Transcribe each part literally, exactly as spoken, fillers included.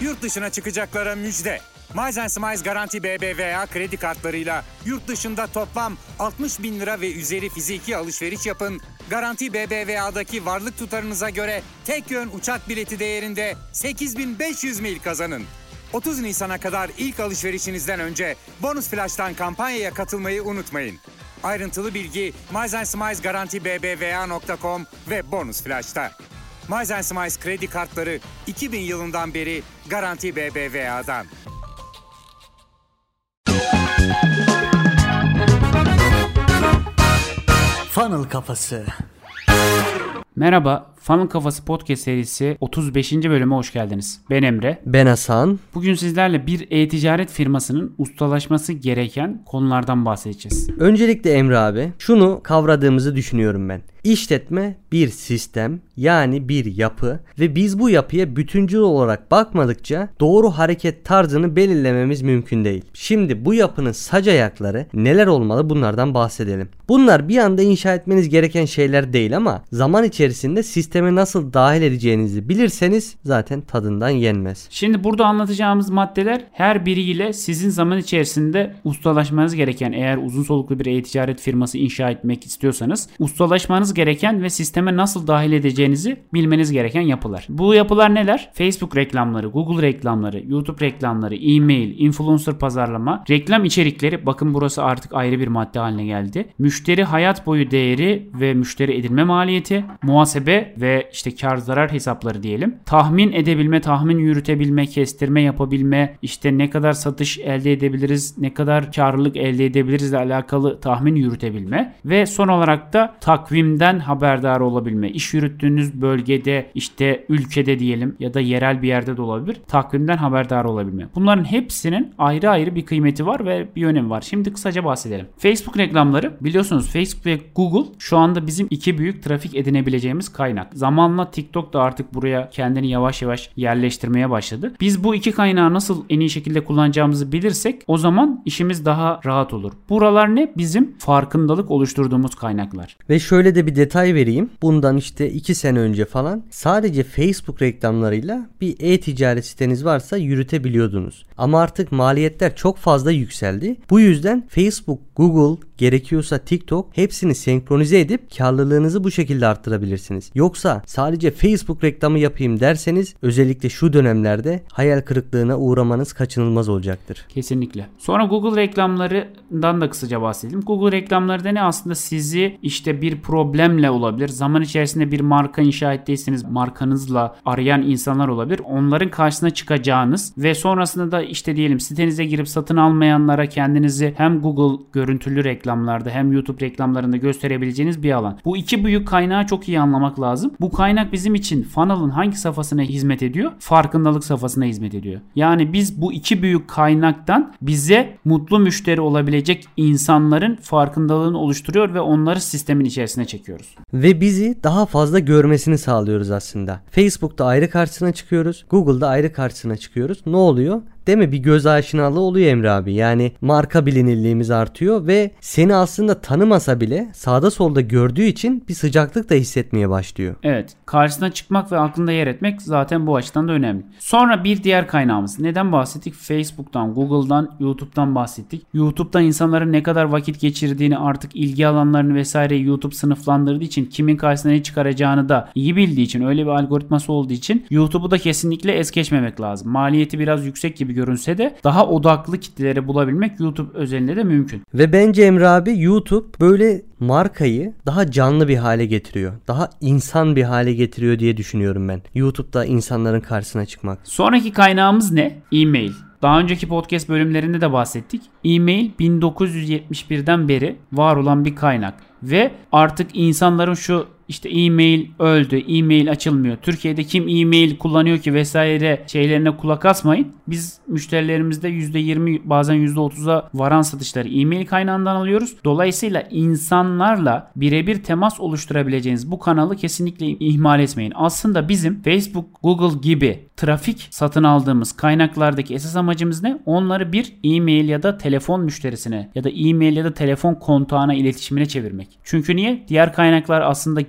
Yurt dışına çıkacaklara müjde. Miles and Smiles Garanti B B V A kredi kartlarıyla yurt dışında toplam altmış bin lira ve üzeri fiziki alışveriş yapın. Garanti B B V A'daki varlık tutarınıza göre tek yön uçak bileti değerinde sekiz bin beş yüz mil kazanın. otuz Nisan'a kadar ilk alışverişinizden önce Bonus Flash'tan kampanyaya katılmayı unutmayın. Ayrıntılı bilgi Miles and Smiles Garanti B B V A nokta com ve Bonus Flash'ta. Miles and Smiles kredi kartları iki bin yılından beri Garanti B B V A'dan. Funnel Kafası. Merhaba, Funnel Kafası Podcast serisi otuz beşinci bölüme hoş geldiniz. Ben Emre. Ben Hasan. Bugün sizlerle bir e-ticaret firmasının ustalaşması gereken konulardan bahsedeceğiz. Öncelikle Emre abi, şunu kavradığımızı düşünüyorum ben. İşletme bir sistem, yani bir yapı ve biz bu yapıya bütüncül olarak bakmadıkça doğru hareket tarzını belirlememiz mümkün değil. Şimdi bu yapının sac ayakları neler olmalı, bunlardan bahsedelim. Bunlar bir anda inşa etmeniz gereken şeyler değil ama zaman içerisinde sisteme nasıl dahil edeceğinizi bilirseniz zaten tadından yenmez. Şimdi burada anlatacağımız maddeler her biriyle sizin zaman içerisinde ustalaşmanız gereken, eğer uzun soluklu bir e-ticaret firması inşa etmek istiyorsanız ustalaşmanız gereken ve sisteme nasıl dahil edeceğinizi bilmeniz gereken yapılar. Bu yapılar neler? Facebook reklamları, Google reklamları, YouTube reklamları, e-mail, influencer pazarlama, reklam içerikleri, bakın burası artık ayrı bir madde haline geldi. Müşteri hayat boyu değeri ve müşteri edinme maliyeti, muhasebe ve işte kar zarar hesapları diyelim. Tahmin edebilme, tahmin yürütebilme, kestirme yapabilme, işte ne kadar satış elde edebiliriz, ne kadar karlılık elde edebiliriz ile alakalı tahmin yürütebilme ve son olarak da takvimden haberdar olabilme. İş yürüttüğünüz bölgede, işte ülkede diyelim ya da yerel bir yerde de olabilir, takvimden haberdar olabilme. Bunların hepsinin ayrı ayrı bir kıymeti var ve bir önemi var. Şimdi kısaca bahsedelim. Facebook reklamları, biliyorsunuz Facebook ve Google şu anda bizim iki büyük trafik edinebileceğimiz kaynak. Zamanla TikTok da artık buraya kendini yavaş yavaş yerleştirmeye başladı. Biz bu iki kaynağı nasıl en iyi şekilde kullanacağımızı bilirsek o zaman işimiz daha rahat olur. Buralar ne? Bizim farkındalık oluşturduğumuz kaynaklar. Ve şöyle de bir detay vereyim. Bundan işte iki sene önce falan sadece Facebook reklamlarıyla bir e-ticaret siteniz varsa yürütebiliyordunuz. Ama artık maliyetler çok fazla yükseldi. Bu yüzden Facebook, Google, gerekiyorsa TikTok hepsini senkronize edip karlılığınızı bu şekilde arttırabilirsiniz. Yoksa sadece Facebook reklamı yapayım derseniz özellikle şu dönemlerde hayal kırıklığına uğramanız kaçınılmaz olacaktır. Kesinlikle. Sonra Google reklamlarından da kısaca bahsedelim. Google reklamları da ne? Aslında sizi işte bir problemle olabilir. Zaman içerisinde bir marka inşa ettiyseniz markanızla arayan insanlar olabilir. Onların karşısına çıkacağınız ve sonrasında da işte diyelim sitenize girip satın almayanlara kendinizi hem Google görüntülü reklamlarda hem YouTube reklamlarında gösterebileceğiniz bir alan. Bu iki büyük kaynağı çok iyi anlamak lazım. Bu kaynak bizim için funnel'ın hangi safhasına hizmet ediyor? Farkındalık safhasına hizmet ediyor. Yani biz bu iki büyük kaynaktan bize mutlu müşteri olabilecek insanların farkındalığını oluşturuyor ve onları sistemin içerisine çekiyoruz. Ve bizi daha fazla görmesini sağlıyoruz aslında. Facebook'ta ayrı karşısına çıkıyoruz. Google'da ayrı karşısına çıkıyoruz. Ne oluyor? Değil mi? Bir göz aşinalığı oluyor Emre abi. Yani marka bilinirliğimiz artıyor ve seni aslında tanımasa bile sağda solda gördüğü için bir sıcaklık da hissetmeye başlıyor. Evet. Karşısına çıkmak ve aklında yer etmek zaten bu açıdan da önemli. Sonra bir diğer kaynağımız. Neden bahsettik? Facebook'tan, Google'dan, YouTube'dan bahsettik. YouTube'da insanların ne kadar vakit geçirdiğini, artık ilgi alanlarını vesaire YouTube sınıflandırdığı için kimin karşısına ne çıkaracağını da iyi bildiği için, öyle bir algoritması olduğu için YouTube'u da kesinlikle es geçmemek lazım. Maliyeti biraz yüksek gibi görünse de daha odaklı kitleleri bulabilmek YouTube özelinde de mümkün. Ve bence Emre abi YouTube böyle markayı daha canlı bir hale getiriyor. Daha insan bir hale getiriyor diye düşünüyorum ben. YouTube'da insanların karşısına çıkmak. Sonraki kaynağımız ne? E-mail. Daha önceki podcast bölümlerinde de bahsettik. E-mail bin dokuz yüz yetmiş birden beri var olan bir kaynak. Ve artık insanların şu işte e-mail öldü, e-mail açılmıyor, Türkiye'de kim e-mail kullanıyor ki vesaire şeylerine kulak asmayın. Biz müşterilerimizde yüzde yirmi bazen yüzde otuza varan satışları e-mail kaynağından alıyoruz. Dolayısıyla insanlarla birebir temas oluşturabileceğiniz bu kanalı kesinlikle ihmal etmeyin. Aslında bizim Facebook, Google gibi trafik satın aldığımız kaynaklardaki esas amacımız ne? Onları bir e-mail ya da telefon müşterisine ya da e-mail ya da telefon kontağına, iletişimine çevirmek. Çünkü niye? Diğer kaynaklar aslında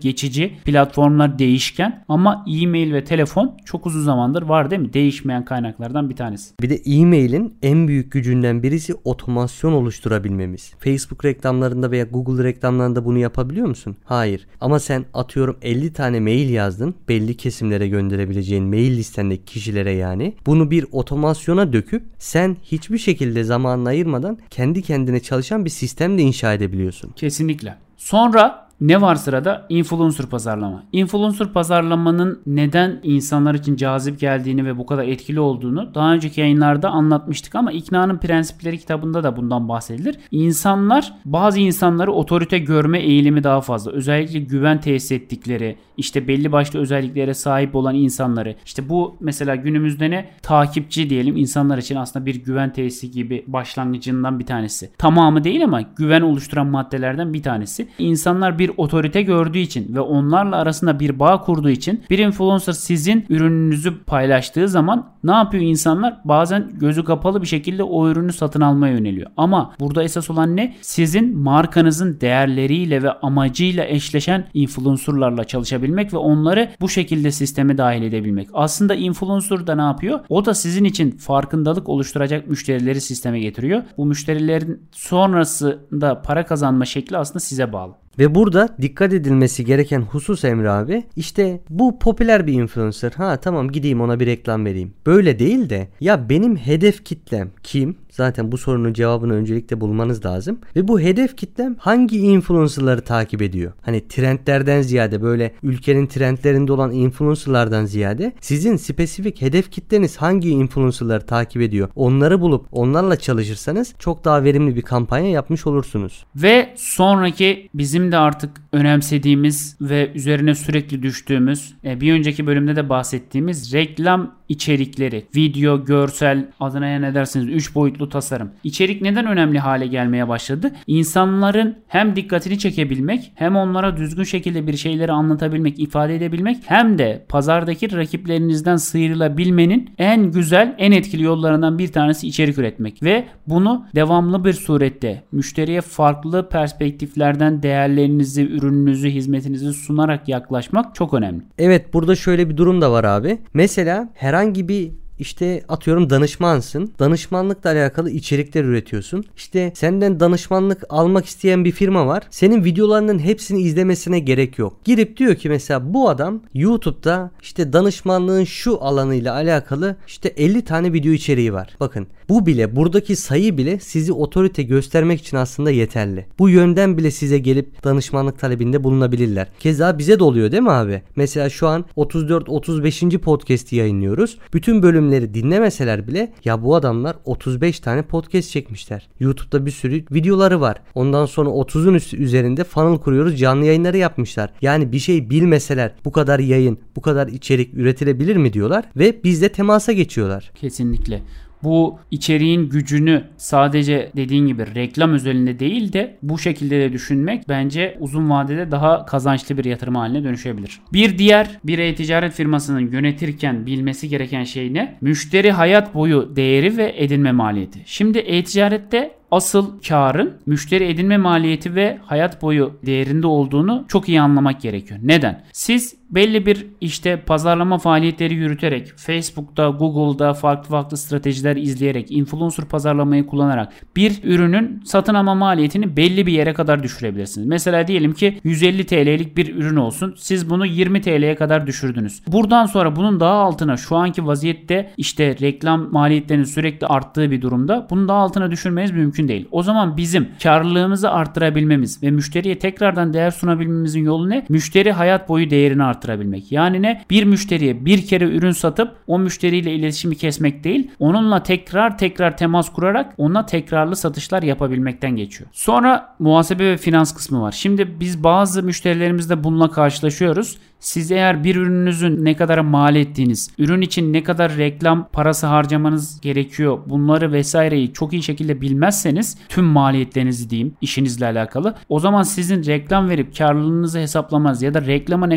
geçici, platformlar değişken ama e-mail ve telefon çok uzun zamandır var değil mi? Değişmeyen kaynaklardan bir tanesi. Bir de e-mailin en büyük gücünden birisi otomasyon oluşturabilmemiz. Facebook reklamlarında veya Google reklamlarında bunu yapabiliyor musun? Hayır. Ama sen atıyorum elli tane mail yazdın. Belli kesimlere gönderebileceğin mail listendeki kişilere yani. Bunu bir otomasyona döküp sen hiçbir şekilde zamanını ayırmadan kendi kendine çalışan bir sistem de inşa edebiliyorsun. Kesinlikle. Sonra ne var sırada? Influencer pazarlama. Influencer pazarlamanın neden insanlar için cazip geldiğini ve bu kadar etkili olduğunu daha önceki yayınlarda anlatmıştık ama İkna'nın Prensipleri kitabında da bundan bahsedilir. İnsanlar, bazı insanları otorite görme eğilimi daha fazla. Özellikle güven tesis ettikleri, işte belli başlı özelliklere sahip olan insanları, işte bu mesela günümüzde ne? Takipçi diyelim, insanlar için aslında bir güven tesisi gibi başlangıcından bir tanesi. Tamamı değil ama güven oluşturan maddelerden bir tanesi. İnsanlar bir otorite gördüğü için ve onlarla arasında bir bağ kurduğu için bir influencer sizin ürününüzü paylaştığı zaman ne yapıyor insanlar? Bazen gözü kapalı bir şekilde o ürünü satın almaya yöneliyor. Ama burada esas olan ne? Sizin markanızın değerleriyle ve amacıyla eşleşen influencerlarla çalışabilmek ve onları bu şekilde sisteme dahil edebilmek. Aslında influencer da ne yapıyor? O da sizin için farkındalık oluşturacak müşterileri sisteme getiriyor. Bu müşterilerin sonrasında para kazanma şekli aslında size bağlı. Ve burada dikkat edilmesi gereken husus Emre abi, işte bu popüler bir influencer, ha tamam gideyim ona bir reklam vereyim. Böyle değil de ya benim hedef kitlem kim? Zaten bu sorunun cevabını öncelikle bulmanız lazım. Ve bu hedef kitlem hangi influencerları takip ediyor? Hani trendlerden ziyade, böyle ülkenin trendlerinde olan influencerlardan ziyade sizin spesifik hedef kitleniz hangi influencerları takip ediyor? Onları bulup onlarla çalışırsanız çok daha verimli bir kampanya yapmış olursunuz. Ve sonraki bizim de artık önemsediğimiz ve üzerine sürekli düştüğümüz, bir önceki bölümde de bahsettiğimiz reklam içerikleri, video, görsel, adına ne dersiniz, üç boyutlu tasarım. İçerik neden önemli hale gelmeye başladı? İnsanların hem dikkatini çekebilmek, hem onlara düzgün şekilde bir şeyleri anlatabilmek, ifade edebilmek, hem de pazardaki rakiplerinizden sıyrılabilmenin en güzel, en etkili yollarından bir tanesi içerik üretmek. Ve bunu devamlı bir surette müşteriye farklı perspektiflerden değerlerinizi, ürününüzü, hizmetinizi sunarak yaklaşmak çok önemli. Evet, burada şöyle bir durum da var abi. Mesela herhangi bir İşte atıyorum danışmansın. Danışmanlıkla alakalı içerikler üretiyorsun. İşte senden danışmanlık almak isteyen bir firma var. Senin videolarının hepsini izlemesine gerek yok. Girip diyor ki mesela bu adam YouTube'da işte danışmanlığın şu alanıyla alakalı işte elli tane video içeriği var. Bakın bu bile, buradaki sayı bile sizi otorite göstermek için aslında yeterli. Bu yönden bile size gelip danışmanlık talebinde bulunabilirler. Keza bize de oluyor değil mi abi? Mesela şu an otuz dört otuz beşinci podcast'i yayınlıyoruz. Bütün bölüm dinlemeseler bile ya bu adamlar otuz beş tane podcast çekmişler. YouTube'da bir sürü videoları var. Ondan sonra otuzun üzerinde funnel kuruyoruz, canlı yayınları yapmışlar. Yani bir şey bilmeseler bu kadar yayın, bu kadar içerik üretilebilir mi diyorlar ve bizle temasa geçiyorlar. Kesinlikle. Bu içeriğin gücünü sadece dediğin gibi reklam özelinde değil de bu şekilde de düşünmek bence uzun vadede daha kazançlı bir yatırım haline dönüşebilir. Bir diğer bir e-ticaret firmasının yönetirken bilmesi gereken şey ne? Müşteri hayat boyu değeri ve edinme maliyeti. Şimdi e-ticarette asıl karın müşteri edinme maliyeti ve hayat boyu değerinde olduğunu çok iyi anlamak gerekiyor. Neden? Siz belli bir işte pazarlama faaliyetleri yürüterek, Facebook'ta, Google'da farklı farklı stratejiler izleyerek, influencer pazarlamayı kullanarak bir ürünün satın alma maliyetini belli bir yere kadar düşürebilirsiniz. Mesela diyelim ki yüz elli TL'lik bir ürün olsun. Siz bunu yirmi TL'ye kadar düşürdünüz. Buradan sonra bunun daha altına, şu anki vaziyette işte reklam maliyetlerinin sürekli arttığı bir durumda bunun daha altına düşürmeniz mümkün değil. O zaman bizim karlılığımızı arttırabilmemiz ve müşteriye tekrardan değer sunabilmemizin yolu ne? Müşteri hayat boyu değerini arttırabilmek. Yani ne? Bir müşteriye bir kere ürün satıp o müşteriyle iletişimi kesmek değil, onunla tekrar tekrar temas kurarak ona tekrarlı satışlar yapabilmekten geçiyor. Sonra muhasebe ve finans kısmı var. Şimdi biz bazı müşterilerimizle bununla karşılaşıyoruz. Siz eğer bir ürününüzün ne kadar mal ettiğiniz, ürün için ne kadar reklam parası harcamanız gerekiyor, bunları vesaireyi çok iyi şekilde bilmezseniz, tüm maliyetlerinizi diyeyim işinizle alakalı, o zaman sizin reklam verip karlılığınızı hesaplamanız ya da reklama ne kadar para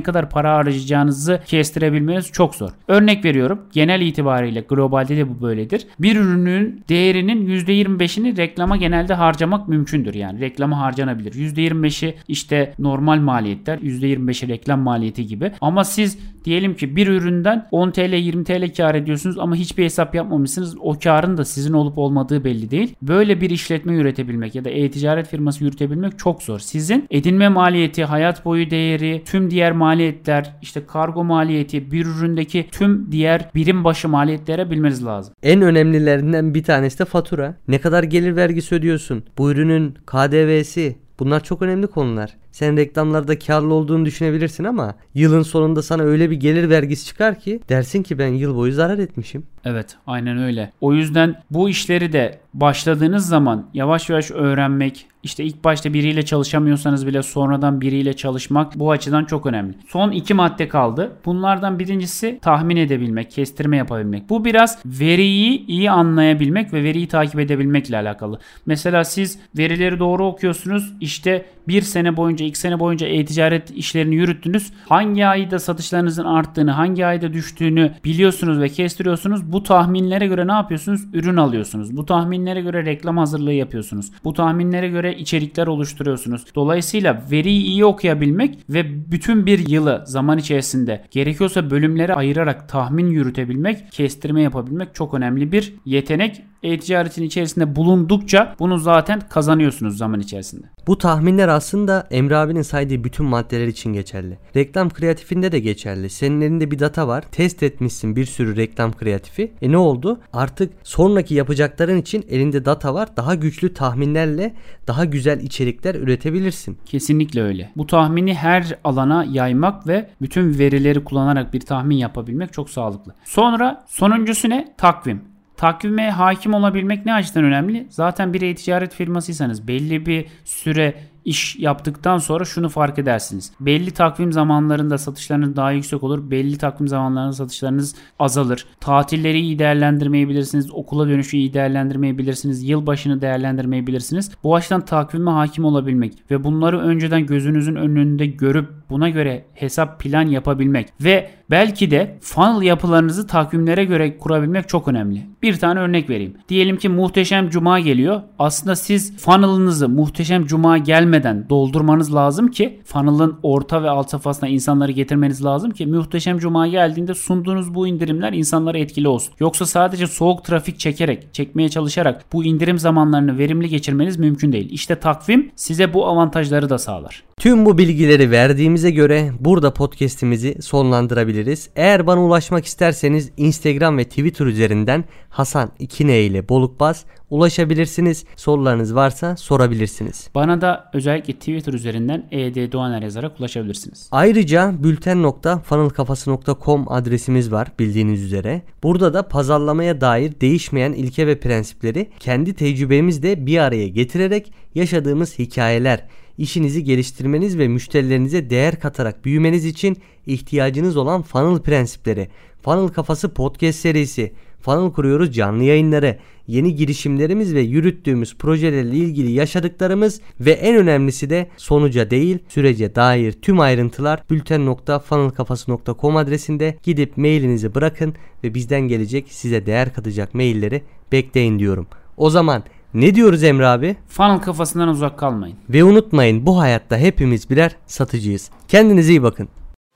para harcayacağınızı kestirebilmeniz çok zor. Örnek veriyorum. Genel itibariyle globalde de bu böyledir. Bir ürünün değerinin yüzde yirmi beşini reklama genelde harcamak mümkündür. Yani reklama harcanabilir. yüzde yirmi beşi işte normal maliyetler, yüzde yirmi beşi reklam maliyeti gibi. Ama siz diyelim ki bir üründen on TL yirmi TL kar ediyorsunuz ama hiçbir hesap yapmamışsınız. O karın da sizin olup olmadığı belli değil. Böyle bir işletme üretebilmek ya da e-ticaret firması yürütebilmek çok zor. Sizin edinme maliyeti, hayat boyu değeri, tüm diğer maliyetler, işte kargo maliyeti, bir üründeki tüm diğer birim başı maliyetlere bilmeniz lazım. En önemlilerinden bir tanesi de fatura. Ne kadar gelir vergisi ödüyorsun? Bu ürünün K D V'si. Bunlar çok önemli konular. Sen reklamlarda karlı olduğunu düşünebilirsin ama yılın sonunda sana öyle bir gelir vergisi çıkar ki dersin ki ben yıl boyu zarar etmişim. Evet, aynen öyle. O yüzden bu işleri de başladığınız zaman yavaş yavaş öğrenmek, işte ilk başta biriyle çalışamıyorsanız bile sonradan biriyle çalışmak bu açıdan çok önemli. Son iki madde kaldı. Bunlardan birincisi tahmin edebilmek, kestirme yapabilmek. Bu biraz veriyi iyi anlayabilmek ve veriyi takip edebilmekle alakalı. Mesela siz verileri doğru okuyorsunuz. İşte bir sene boyunca, iki sene boyunca e-ticaret işlerini yürüttünüz. Hangi ayda satışlarınızın arttığını, hangi ayda düştüğünü biliyorsunuz ve kestiriyorsunuz. Bu tahminlere göre ne yapıyorsunuz? Ürün alıyorsunuz. Bu tahminlere göre reklam hazırlığı yapıyorsunuz. Bu tahminlere göre içerikler oluşturuyorsunuz. Dolayısıyla veriyi iyi okuyabilmek ve bütün bir yılı zaman içerisinde gerekiyorsa bölümlere ayırarak tahmin yürütebilmek, kestirme yapabilmek çok önemli bir yetenek. E-ticaretin içerisinde bulundukça bunu zaten kazanıyorsunuz zaman içerisinde. Bu tahminler aslında Emre abinin saydığı bütün maddeler için geçerli. Reklam kreatifinde de geçerli. Senin elinde bir data var. Test etmişsin bir sürü reklam kreatifi. E ne oldu? Artık sonraki yapacakların için elinde data var. Daha güçlü tahminlerle daha güzel içerikler üretebilirsin. Kesinlikle öyle. Bu tahmini her alana yaymak ve bütün verileri kullanarak bir tahmin yapabilmek çok sağlıklı. Sonra sonuncusu ne? Takvim. Takvime hakim olabilmek ne açıdan önemli? Zaten bir e-ticaret firmasıysanız belli bir süre iş yaptıktan sonra şunu fark edersiniz. Belli takvim zamanlarında satışlarınız daha yüksek olur. Belli takvim zamanlarında satışlarınız azalır. Tatilleri iyi değerlendirmeyebilirsiniz. Okula dönüşü iyi değerlendirmeyebilirsiniz. Yılbaşını değerlendirmeyebilirsiniz. Bu açıdan takvime hakim olabilmek ve bunları önceden gözünüzün önünde görüp buna göre hesap plan yapabilmek ve belki de funnel yapılarınızı takvimlere göre kurabilmek çok önemli. Bir tane örnek vereyim. Diyelim ki Muhteşem Cuma geliyor. Aslında siz funnel'ınızı Muhteşem Cuma gelmeden doldurmanız lazım ki funnel'ın orta ve alt safhasına insanları getirmeniz lazım ki Muhteşem Cuma geldiğinde sunduğunuz bu indirimler insanlara etkili olsun. Yoksa sadece soğuk trafik çekerek, çekmeye çalışarak bu indirim zamanlarını verimli geçirmeniz mümkün değil. İşte takvim size bu avantajları da sağlar. Tüm bu bilgileri verdiğimize göre burada podcast'imizi sonlandırabiliriz. Eğer bana ulaşmak isterseniz Instagram ve Twitter üzerinden Hasan iki N ile Bolukbaz ulaşabilirsiniz. Sorularınız varsa sorabilirsiniz. Bana da özellikle Twitter üzerinden E D Doğaner yazarak ulaşabilirsiniz. Ayrıca bülten nokta funnel kafası nokta com adresimiz var bildiğiniz üzere. Burada da pazarlamaya dair değişmeyen ilke ve prensipleri kendi tecrübemizle bir araya getirerek yaşadığımız hikayeler, işinizi geliştirmeniz ve müşterilerinize değer katarak büyümeniz için ihtiyacınız olan funnel prensipleri, Funnel Kafası podcast serisi, Funnel Kuruyoruz canlı yayınları, yeni girişimlerimiz ve yürüttüğümüz projelerle ilgili yaşadıklarımız ve en önemlisi de sonuca değil sürece dair tüm ayrıntılar bülten nokta funnel kafası nokta com adresinde. Gidip mailinizi bırakın ve bizden gelecek size değer katacak mailleri bekleyin diyorum. O zaman ne diyoruz Emre abi? Funnel kafasından uzak kalmayın. Ve unutmayın, bu hayatta hepimiz birer satıcıyız. Kendinize iyi bakın.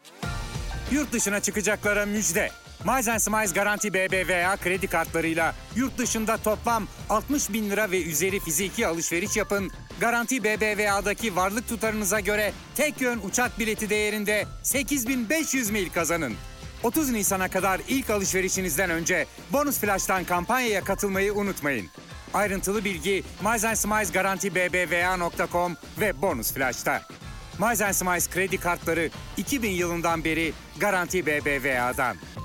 Yurt dışına çıkacaklara müjde. Miles and Smiles Garanti B B V A kredi kartlarıyla yurt dışında toplam altmış bin lira ve üzeri fiziki alışveriş yapın. Garanti B B V A'daki varlık tutarınıza göre tek yön uçak bileti değerinde sekiz bin beş yüz mil kazanın. otuz Nisan'a kadar ilk alışverişinizden önce Bonus Flash'tan kampanyaya katılmayı unutmayın. Ayrıntılı bilgi Miles and Smiles Garanti B B V A nokta com ve Bonus Flash'ta. Miles and Smiles kredi kartları iki bin yılından beri Garanti B B V A'dan.